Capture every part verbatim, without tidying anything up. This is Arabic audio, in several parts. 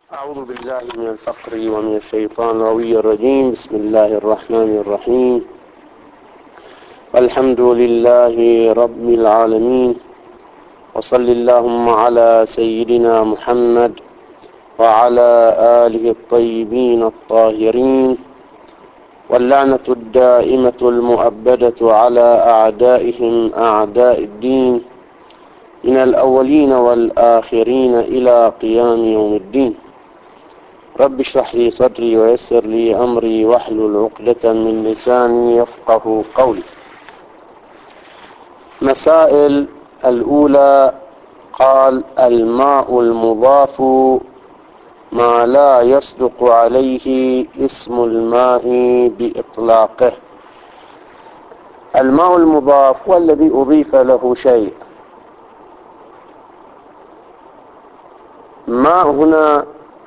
أعوذ بالله من الفقر ومن الشيطان الغوي الرجيم. بسم الله الرحمن الرحيم. الحمد لله رب العالمين، وصل اللهم على سيدنا محمد وعلى آله الطيبين الطاهرين، واللعنة الدائمة المؤبدة على أعدائهم أعداء الدين من الأولين والآخرين إلى قيام يوم الدين. رب اشرح لي صدري ويسر لي أمري واحلل عقدة من لساني يفقه قولي. مسائل الأولى: قال: الماء المضاف ما لا يصدق عليه اسم الماء بإطلاقه. الماء المضاف والذي أضيف له شيء. ماء هنا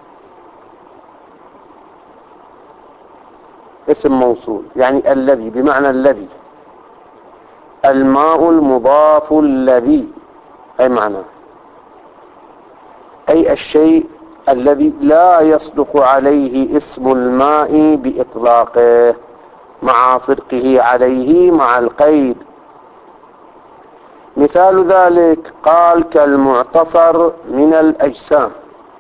اسم موصول، يعني الذي بمعنى الذي. الماء المضاف الذي أي معنى أي الشيء الذي لا يصدق عليه اسم الماء بإطلاقه مع صدقه عليه مع القيد. مثال ذلك قال: كالمعتصر من الأجسام،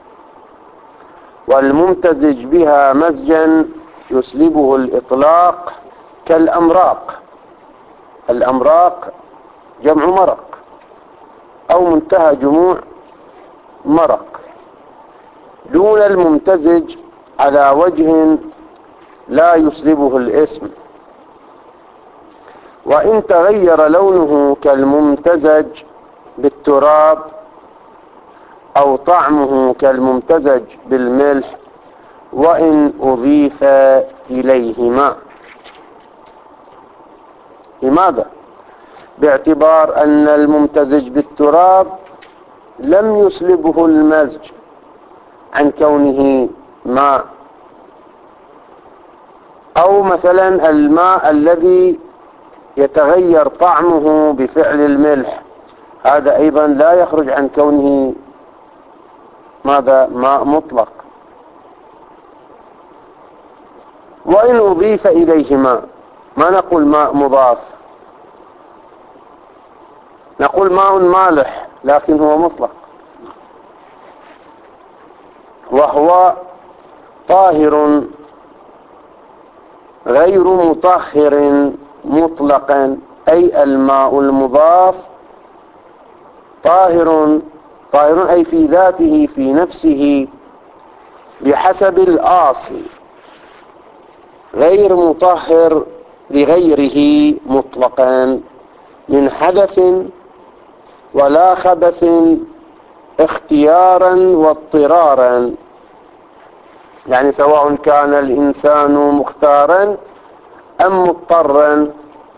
والممتزج بها مزجا يسلبه الإطلاق كالأمراق. الأمراق جمع مرق أو منتهى جموع مرق، دون الممتزج على وجه لا يسلبه الاسم. وإن تغير لونه كالممتزج بالتراب، أو طعمه كالممتزج بالملح، وإن أضيف إليهما. لماذا؟ باعتبار أن الممتزج بالتراب لم يسلبه المزج عن كونه ماء. أو مثلا الماء الذي يتغير طعمه بفعل الملح، هذا أيضا لا يخرج عن كونه ماذا؟ ماء مطلق. وإن أضيف إليهما، ما نقول ماء مضاف، نقول ماء مالح لكن هو مطلق، وهو طاهر غير مطهر مطلقا. أي الماء المضاف طاهر طاهر أي في ذاته في نفسه بحسب الأصل، غير مطهر لغيره مطلقا من حدث ولا خبث اختيارا واضطرارا. يعني سواء كان الإنسان مختارا أم مضطرا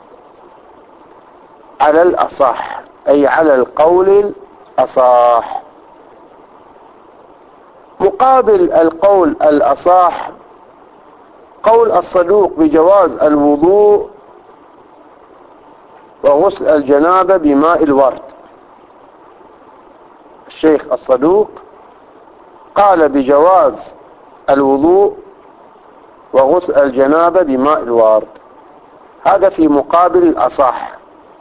على الأصح، أي على القول الأصح. مقابل القول الأصح قول الصدوق بجواز الوضوء وغسل الجنابة بماء الورد. الشيخ الصدوق قال بجواز الوضوء وغسل الجنابة بماء الورد، هذا في مقابل الأصح،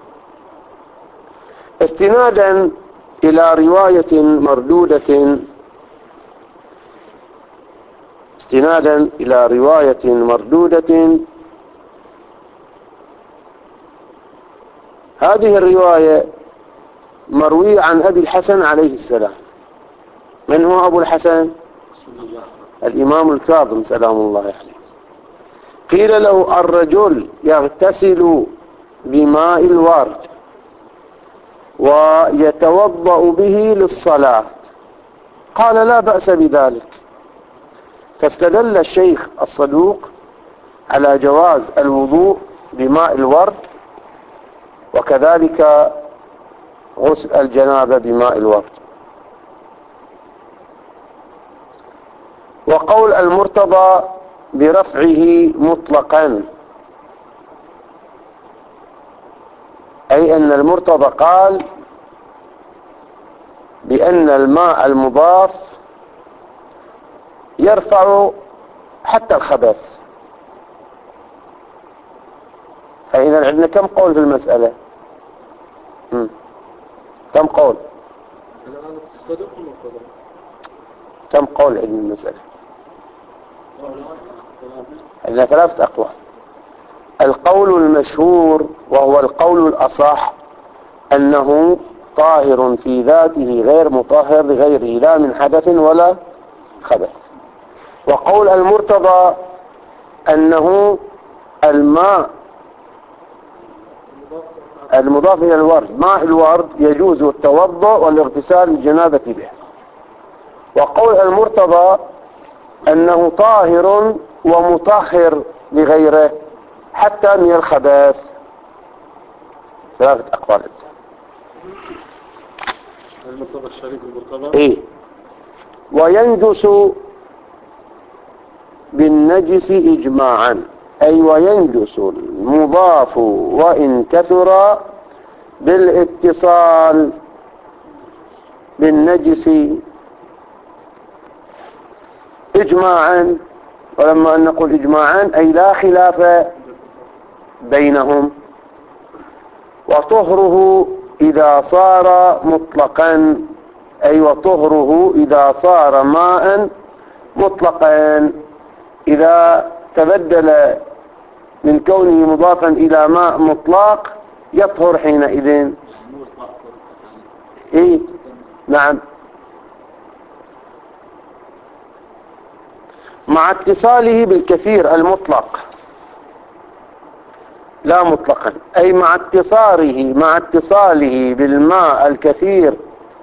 استنادا إلى رواية مردودة استنادا إلى رواية مردودة. هذه الرواية مروية عن أبي الحسن عليه السلام. من هو أبو الحسن؟ الإمام الكاظم سلام الله عليه. قيل له: الرجل يغتسل بماء الورد ويتوضأ به للصلاة، قال: لا بأس بذلك. فاستدل الشيخ الصدوق على جواز الوضوء بماء الورد وكذلك غسل الجنابة بماء الورد. وقول المرتضى برفعه مطلقا، أي أن المرتضى قال بأن الماء المضاف يرفع حتى الخبث. فإذا عندنا كم قول في المسألة؟ مم. كم قول؟ كم قول علم المسألة؟ عندنا ثلاثة أقوال. القول المشهور وهو القول الأصح أنه طاهر في ذاته غير مطهر لغيره لا من حدث ولا خبث. وقول المرتضى أنه الماء المضاف إلى الورد ماء الورد يجوز التوضؤ والاغتسال للجنابة به. وقول المرتضى أنه طاهر ومطهر لغيره حتى من الخبائث. ثلاثة أقوال. المرتضى الشريف المرتضى إيه. وينجس بالنجس إجماعا، أي وينجس المضاف وإن كثر بالاتصال بالنجس إجماعا. ولما أن نقول إجماعا أي لا خلاف بينهم. وطهره إذا صار مطلقا، أي وطهره إذا صار ماء مطلقا، إذا تبدل من كونه مضافا إلى ماء مطلق يطهر حينئذ. إيه نعم، مع اتصاله بالكثير المطلق لا مطلقا، أي مع اتصاله مع اتصاله بالماء الكثير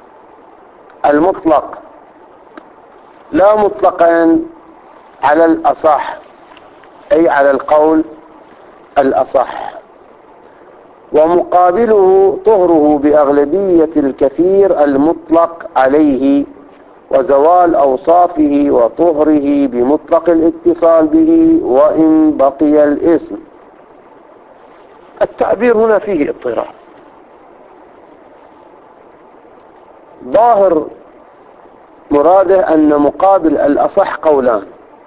المطلق لا مطلقا على الأصح، أي على القول الأصح. ومقابله طهره بأغلبية الكثير المطلق عليه وزوال أوصافه وطهره بمطلق الاتصال به وإن بقي الاسم. التعبير هنا فيه اضطراب. ظاهر مراده أن مقابل الأصح قولان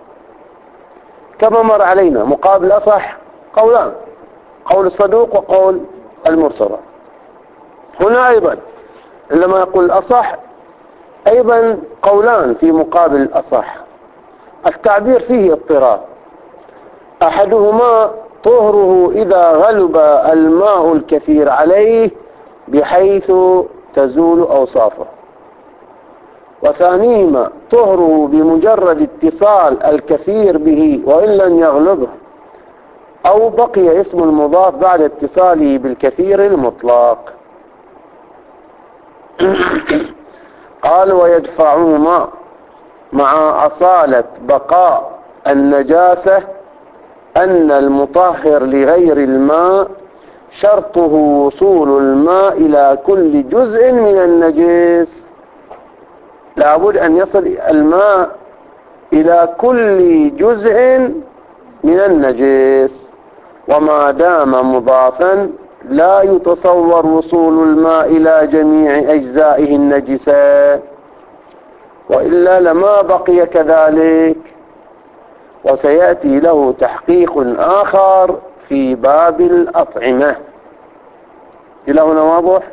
كما مر علينا. مقابل الأصح قولان، قول الصدوق وقول المرتضى. هنا أيضا عندما يقول الأصح أيضا قولان في مقابل الأصح. التعبير فيه اضطراب. أحدهما طهره إذا غلب الماء الكثير عليه بحيث تزول أوصافه، وثانيهما طهره بمجرد اتصال الكثير به وإن لم يغلبه أو بقي اسم المضاف بعد اتصاله بالكثير المطلق. قال ويدفعهما مع أصالة بقاء النجاسة أن المطهر لغير الماء شرطه وصول الماء إلى كل جزء من النجس. لابد أن يصل الماء إلى كل جزء من النجس، وما دام مضافا لا يتصور وصول الماء إلى جميع أجزائه النجسة، وإلا لما بقي كذلك. وسيأتي له تحقيق آخر في باب الأطعمة. إلى هنا واضح؟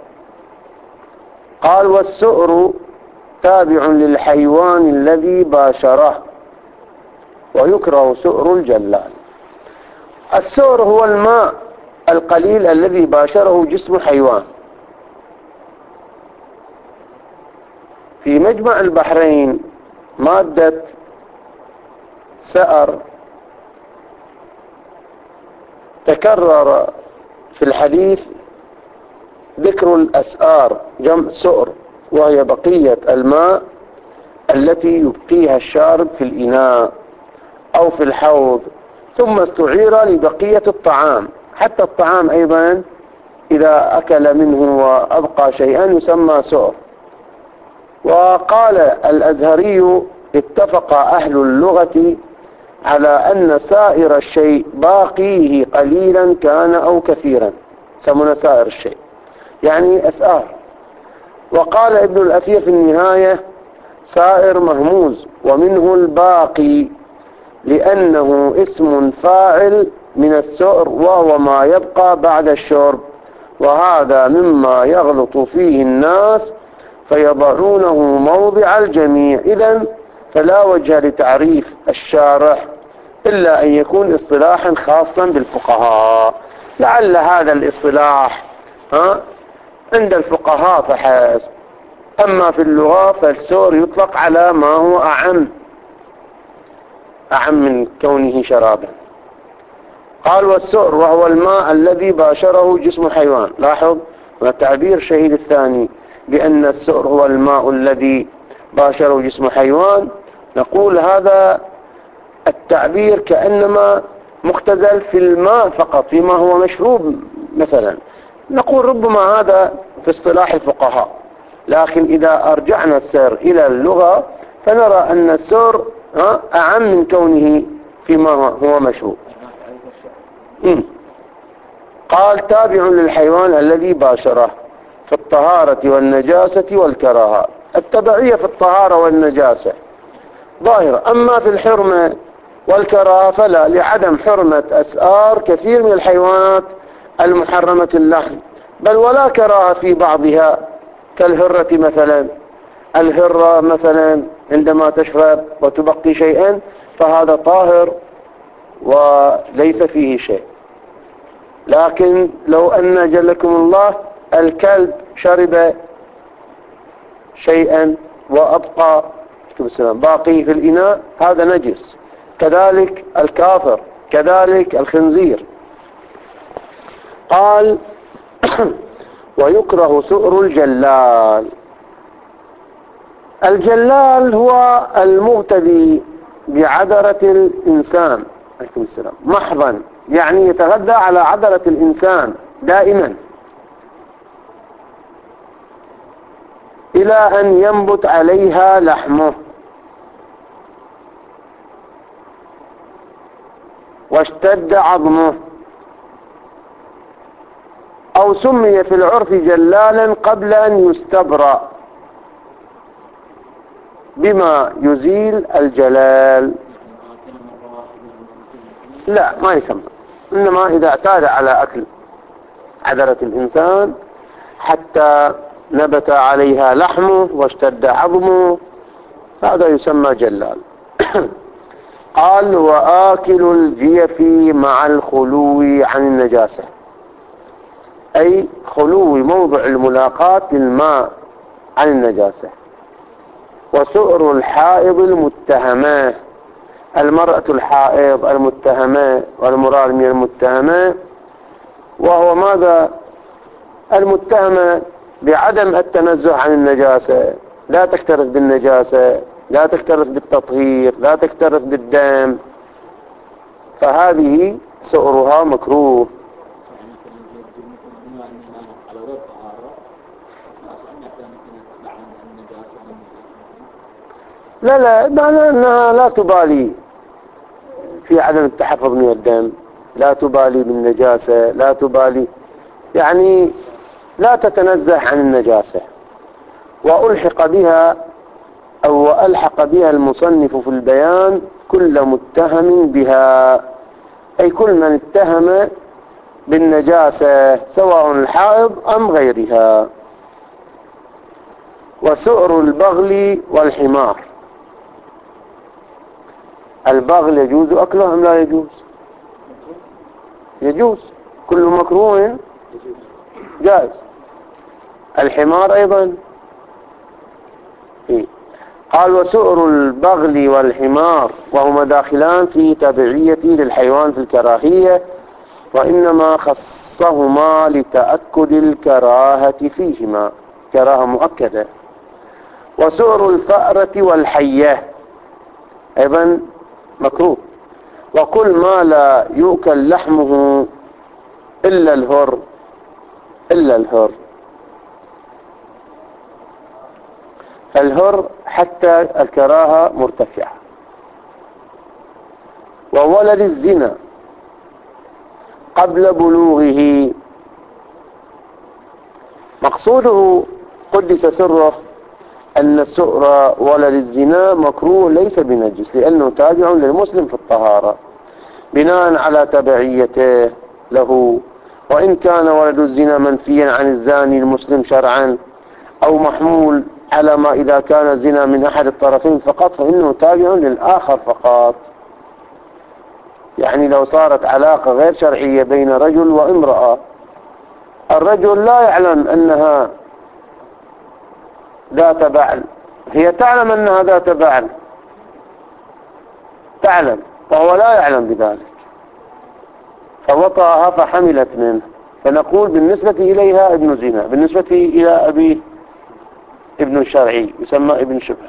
قال والسؤر تابع للحيوان الذي باشره ويكره سؤر الجلال. السؤر هو الماء القليل الذي باشره جسم حيوان. في مجمع البحرين مادة سأر تكرر في الحديث ذكر الأسآر جمع سؤر، وهي بقية الماء التي يبقيها الشارب في الإناء أو في الحوض، ثم استعير لبقية الطعام. حتى الطعام أيضا إذا أكل منه وأبقى شيئا يسمى سؤر. وقال الأزهري اتفق أهل اللغة على أن سائر الشيء باقيه قليلا كان أو كثيرا سمونا سائر الشيء يعني أسآر. وقال ابن الأثير في النهاية سائر مهموز، ومنه الباقي لأنه اسم فاعل من السؤر وهو ما يبقى بعد الشرب، وهذا مما يغلط فيه الناس فيضعونه موضع الجميع. إذن فلا وجه لتعريف الشارح إلا أن يكون اصطلاحا خاصا بالفقهاء. لعل هذا الاصطلاح ها عند الفقهاء فحسب، أما في اللغة فالسؤر يطلق على ما هو أعم أعم من كونه شرابا. قال والسؤر وهو الماء الذي باشره جسم حيوان. لاحظ وتعبير شهيد الثاني بأن السؤر هو الماء الذي باشره جسم حيوان، نقول هذا التعبير كأنما مختزل في الماء فقط فيما هو مشروب مثلا، نقول ربما هذا في اصطلاح الفقهاء، لكن إذا أرجعنا السير إلى اللغة فنرى أن السؤر أعم من كونه فيما هو مشروب. قال تابع للحيوان الذي باشره في الطهارة والنجاسة والكراهة. التبعية في الطهارة والنجاسة ظاهرة، أما في الحرمة والكراهة فلا، لعدم حرمة أسعار كثير من الحيوانات المحرمة اللحم، بل ولا كراهة في بعضها كالهرة مثلا. الهرة مثلا عندما تشرب وتبقي شيئا فهذا طاهر وليس فيه شيء، لكن لو أن جلكم الله الكلب شرب شيئا وأبقى باقي في الإناء هذا نجس، كذلك الكافر، كذلك الخنزير. قال ويكره سؤر الجلال. الجلال هو المغتذي بعذرة الإنسان عليكم السلام محضا، يعني يتغذى على عذرة الإنسان دائما إلى أن ينبت عليها لحمه واشتد عظمه، أو سمي في العرف جلالا قبل أن يستبرأ بما يزيل الجلال. لا ما يسمى، إنما إذا اعتاد على أكل عذرة الإنسان حتى نبت عليها لحمه واشتد عظمه هذا يسمى جلال. قال وآكل الجيف مع الخلو عن النجاسة، أي خلو موضع الملاقاة للماء عن النجاسة. وسؤر الحائض المتهمة، المرأة الحائض المتهمة والمراد من المتهمة، وهو ماذا؟ المتهمة بعدم التنزه عن النجاسة، لا تكترث بالنجاسة، لا تكترث بالتطهير، لا تكترث بالدم، فهذه سؤرها مكروه. لا لا معنى أنها لا تبالي في عدم التحفظ من الدم، لا تبالي بالنجاسة، لا تبالي يعني لا تتنزه عن النجاسة. وألحق بها أو ألحق بها المصنف في البيان كل متهم بها، أي كل من اتهم بالنجاسة سواء الحائض أم غيرها. وسؤر البغل والحمار، البغل يجوز أكله أم لا يجوز؟ يجوز، كل مكروه جائز. الحمار أيضا. قال وسؤر البغل والحمار وهما داخلان في تبعية للحيوان في الكراهية، وإنما خصهما لتأكد الكراهة فيهما، كراهة مؤكدة. وسؤر الفأرة والحية أيضا مكروه، وكل ما لا يؤكل لحمه إلا الهر إلا الهر فالهر حتى الكراهة مرتفعة. وولد الزنا قبل بلوغه، مقصوده قدس سره أن سؤر ولد الزنا مكروه ليس بنجس، لأنه تابع للمسلم في الطهارة بناء على تبعيته له، وإن كان ولد الزنا منفيا عن الزاني المسلم شرعا أو محمول على ما إذا كان الزنا من أحد الطرفين فقط فإنه تابع للآخر فقط. يعني لو صارت علاقة غير شرعية بين رجل وامرأة، الرجل لا يعلم أنها ذات بعل، هي تعلم أنها ذات بعل، تعلم وهو لا يعلم بذلك، فوطأها فحملت منه، فنقول بالنسبة إليها ابن زنا، بالنسبة إلى أبيه ابن شرعي يسمى ابن شبه.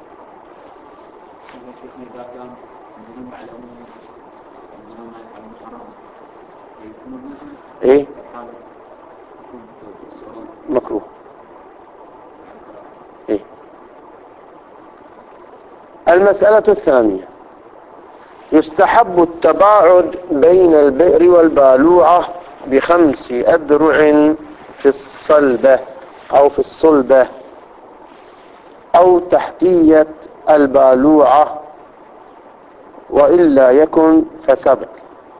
ايه مكروه. ايه المسألة الثانية، يستحب التباعد بين البئر والبالوعة بخمس أذرع في الصلبة أو في الصلبة أو تحتية البالوعة، وإلا يكن فسبع.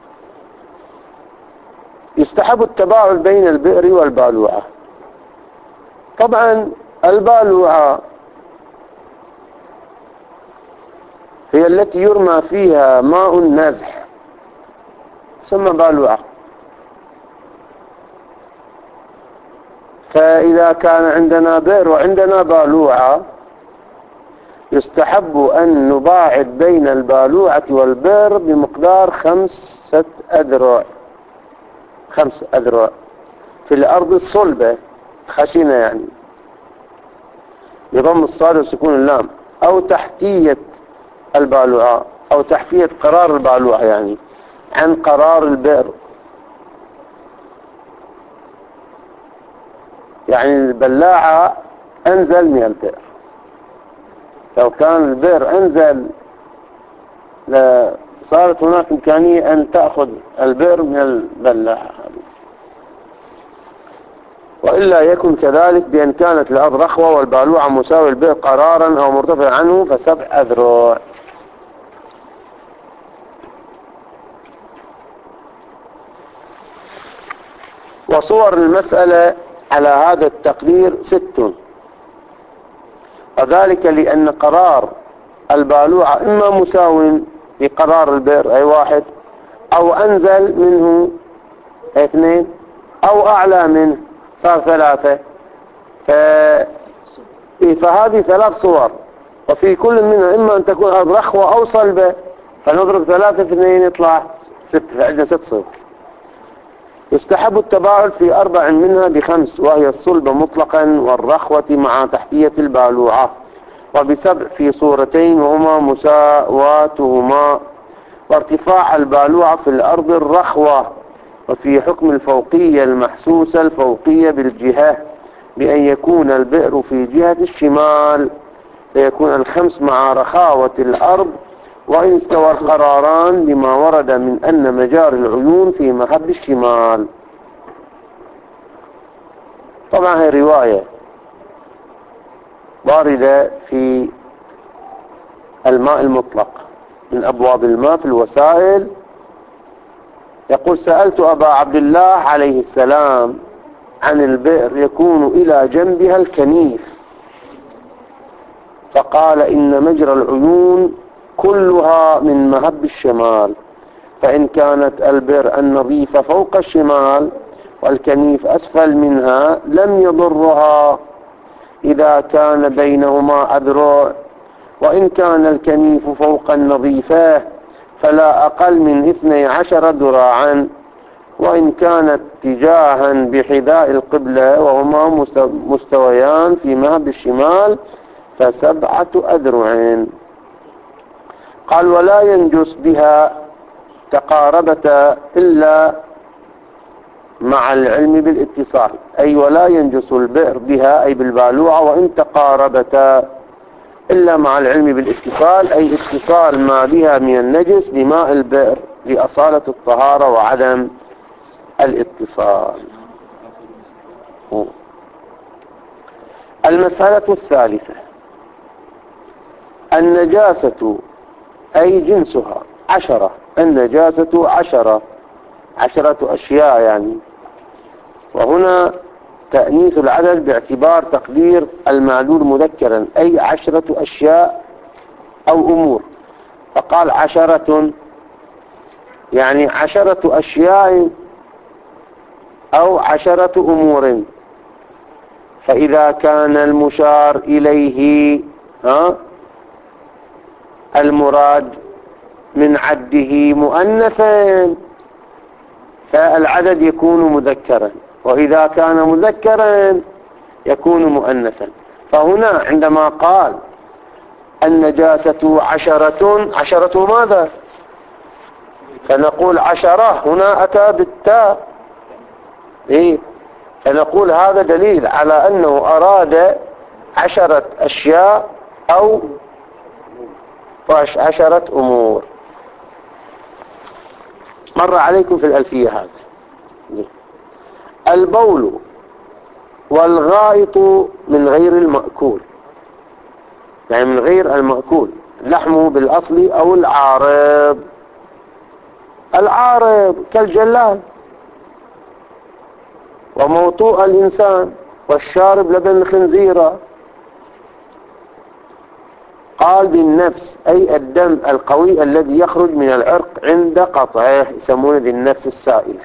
يستحب التباعد بين البئر والبالوعة. طبعا البالوعة هي التي يرمى فيها ماء النزح، ثم بالوعة. فإذا كان عندنا بئر وعندنا بالوعة يستحب أن نباعد بين البالوعة والبئر بمقدار خمسة أذرع، خمس أذرع في الأرض الصلبة خشنة، يعني يضم الصاد وسكون اللام، أو تحتية البالوعة أو تحتية قرار البالوعة، يعني عن قرار البئر. يعني البلاعة أنزل من البئر، لو كان البئر أنزل صارت هناك إمكانية أن تأخذ البئر من البلاعة، وإلا يكن كذلك بأن كانت الأرض رخوة والبالوعة مساوي البئر قرارا أو مرتفع عنه فسبع أذرع. وصور المسألة على هذا التقدير ست، وذلك لأن قرار البالوعة إما مساو لقرار البئر أي واحد، أو أنزل منه اثنين، أو أعلى منه صار ثلاثة. ف... فهذه ثلاث صور، وفي كل منها إما أن تكون أرض رخوة أو صلبة، فنضرب ثلاثة في اثنين يطلع ست، فعندنا ست صور. يستحب التباعد في أربع منها بخمس، وهي الصلبة مطلقا والرخوة مع تحتية البالوعة، وبسبع في صورتين وهما مساواتهما، وارتفاع البالوعة في الأرض الرخوة، وفي حكم الفوقية المحسوسة الفوقية بالجهة بأن يكون البئر في جهة الشمال فيكون الخمس مع رخاوة الأرض، وإن استوى القراران لما ورد من أن مجاري العيون في مهب الشمال. طبعا هي رواية واردة في الماء المطلق من أبواب الماء في الوسائل، يقول: سألت أبا عبد الله عليه السلام عن البئر يكون إلى جنبها الكنيف، فقال: إن مجرى العيون كلها من مهب الشمال، فإن كانت البئر النظيفة فوق الشمال والكنيف أسفل منها لم يضرها إذا كان بينهما أذرع، وإن كان الكنيف فوق النظيفة فلا أقل من اثني عشر ذراعا، وإن كانت اتجاها بحذاء القبلة وهما مستويان في مهب الشمال فسبعة أذرع. قال: ولا ينجس بها تقاربتا إلا مع العلم بالاتصال، أي ولا ينجس البئر بها أي بالبالوعة وإن تقاربتا إلا مع العلم بالاتصال، أي اتصال ما بها من النجس بماء البئر لأصالة الطهارة وعدم الاتصال. المسألة الثالثة، النجاسة أي جنسها عشرة، النجاسة عشرة، عشرة أشياء يعني. وهنا تأنيث العدد باعتبار تقدير المعدود مذكرا، أي عشرة أشياء أو أمور، فقال عشرة يعني عشرة أشياء أو عشرة أمور. فإذا كان المشار إليه ها المراد من عده مؤنثا فالعدد يكون مذكرا، وإذا كان مذكرا يكون مؤنثا. فهنا عندما قال النجاسة عشرة، عشرة ماذا؟ فنقول عشرة هنا أتى بالتاء، إيه؟ فنقول هذا دليل على أنه أراد عشرة أشياء أو عشرة أمور. مر عليكم في الألفية هذا. البول والغائط من غير المأكول، يعني من غير المأكول، لحمه بالأصل أو العارض. العارض كالجلال وموطوء الإنسان والشارب لبن الخنزيرة. قال بالنفس أي الدم القوي الذي يخرج من العرق عند قطعه، يسمونه ذي النفس السائلة.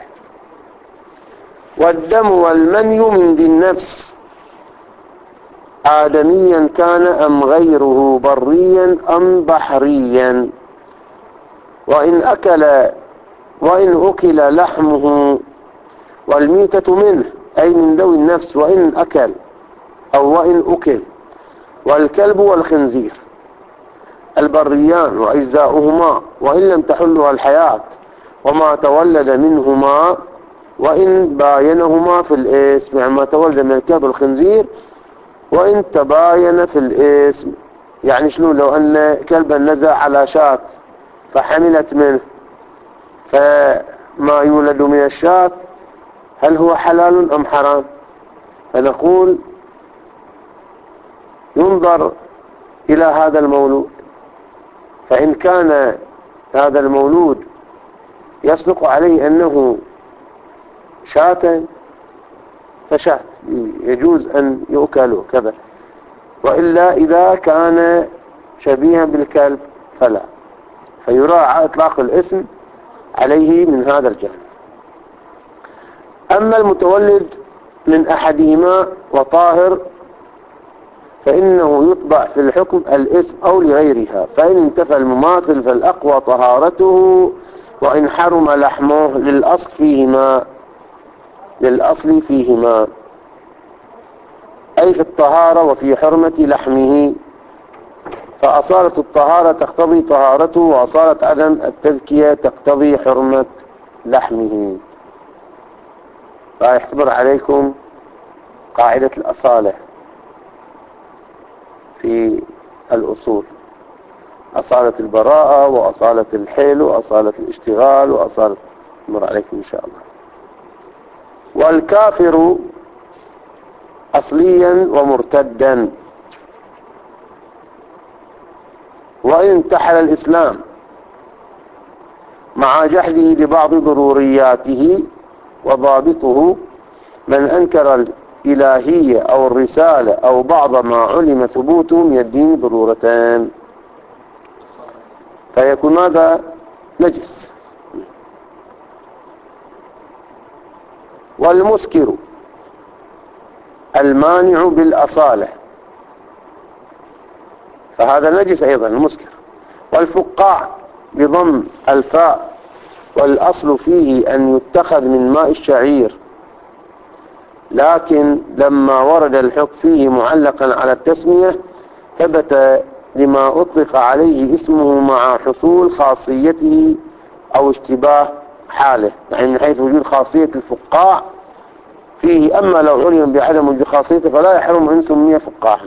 والدم والمني من ذي النفس، آدميا كان أم غيره، بريا أم بحريا. وإن أكل وإن أكل لحمه، والميتة منه أي من ذوي النفس، وإن أكل أو وإن أكل. والكلب والخنزير البريان وأجزاؤهما وإن لم تحلها الحياة، وما تولد منهما وإن باينهما في الاسم، يعني ما تولد من الكلب والخنزير وإن تباين في الاسم. يعني شنو؟ لو أن كلبا نزع على شاة فحملت منه، فما يولد من الشاة هل هو حلال أم حرام؟ فنقول ينظر إلى هذا المولود، فإن كان هذا المولود يصدق عليه أنه شاة فشاة يجوز أن يؤكل كذا، وإلا إذا كان شبيها بالكلب فلا، فيراعى إطلاق الاسم عليه من هذا الجانب. أما المتولد من أحدهما وطاهر فإنه يطبع في الحكم الاسم أو لغيرها، فإن انتفى المماثل فالأقوى طهارته، وإن حرم لحمه للأصل فيهما للأصل فيهما أي في الطهارة وفي حرمة لحمه. فأصالة الطهارة تقتضي طهارته، وأصالة عدم التذكية تقتضي حرمة لحمه. فيحتبر عليكم قاعدة الأصالة في الأصول، أصالة البراءة وأصالة الحيل وأصالة الاشتغال وأصالة، مر عليكم إن شاء الله. والكافر أصليا ومرتدا، وإن انتحل الإسلام مع جحده لبعض ضرورياته، وضابطه من أنكر الإلهية أو الرسالة أو بعض ما علم ثبوته من الدين ضرورتان، فيكون هذا نجس. والمسكر المانع بالأصالة فهذا نجس أيضا المسكر. والفقاع بضم الفاء، والأصل فيه أن يتخذ من ماء الشعير، لكن لما ورد الحكم فيه معلقا على التسمية ثبت لما أطلق عليه اسمه مع حصول خاصيته أو اشتباه حاله، يعني من حيث وجود خاصية الفقاع فيه. أما لو علم بعدم وجود خاصيته فلا يحرم أن سمي فقاعا.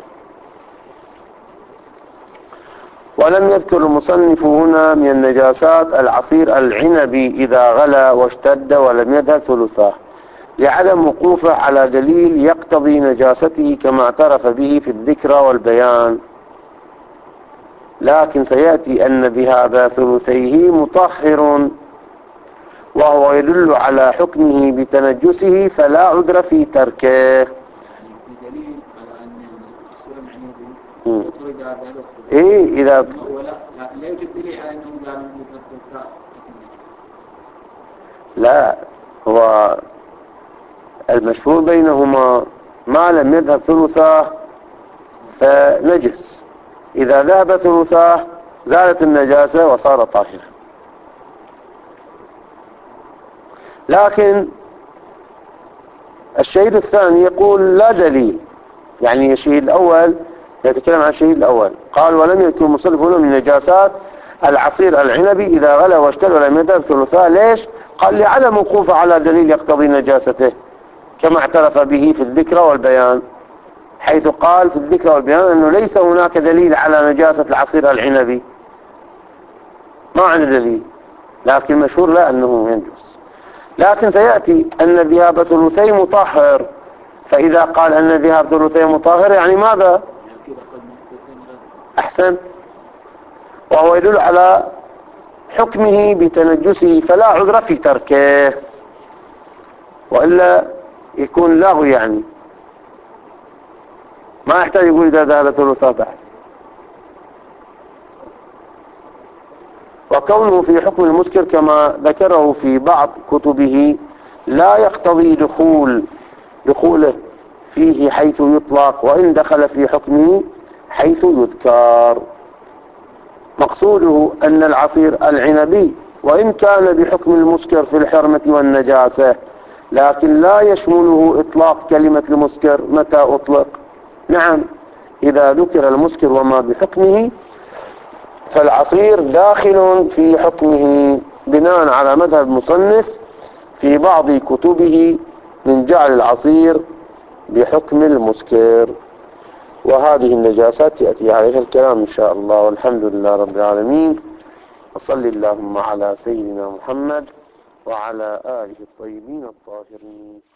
ولم يذكر المصنف هنا من النجاسات العصير العنبي إذا غلى واشتد ولم يذهب ثلثاه، لعدم وقوفه على دليل يقتضي نجاسته كما اعترف به في الذكرى والبيان، لكن سيأتي أن بهذا ثلثيه مطهر، وهو يدل على حكمه بتنجسه فلا عذر في تركه. بدليل على أن الصورة العنيدي يطرد هذا الوقت. إيه إذا لا لا يوجد دليل على أنهم قالوا متفقا. لا، هو المشهور بينهما ما لم يذهب ثلثاه فنجس، إذا ذهب ثلثاه زالت النجاسة وصار طاهرا. لكن الشهيد الثاني يقول لا دليل، يعني الشهيد الأول يتكلم عن الشهيد الأول قال ولم يكن مصنف هنا من نجاسات العصير العنبي إذا غلى واشتل ولم يذهب ثلثاه. ليش؟ قال لعدم وقوفه على دليل يقتضي نجاسته، كما اعترف به في الذكر والبيان، حيث قال في الذكر والبيان أنه ليس هناك دليل على نجاسة العصير العنبي، ما عنده دليل، لكن مشهور لا أنه ينجس. لكن سيأتي أن ذهاب ثلثي مطهر، فإذا قال أن ذهاب ثلثي مطهر يعني ماذا؟ أحسن، وهو يدل على حكمه بتنجسه فلا عذر في تركه، وإلا يكون له يعني ما يحتاج يقول إذا ذهب ثلثا بعد. وكونه في حكم المسكر كما ذكره في بعض كتبه لا يقتضي دخول دخوله فيه حيث يطلق، وإن دخل في حكمه حيث يذكر. مقصوده أن العصير العنبي وإن كان بحكم المسكر في الحرمة والنجاسة، لكن لا يشمله إطلاق كلمة المسكر. متى أطلق؟ نعم، إذا ذكر المسكر وما بحكمه فالعصير داخل في حكمه، بناء على مذهب المصنف في بعض كتبه من جعل العصير بحكم المسكر. وهذه النجاسات يأتي عليها الكلام إن شاء الله، والحمد لله رب العالمين، وصل اللهم على سيدنا محمد وعلى آله الطيبين الطاهرين.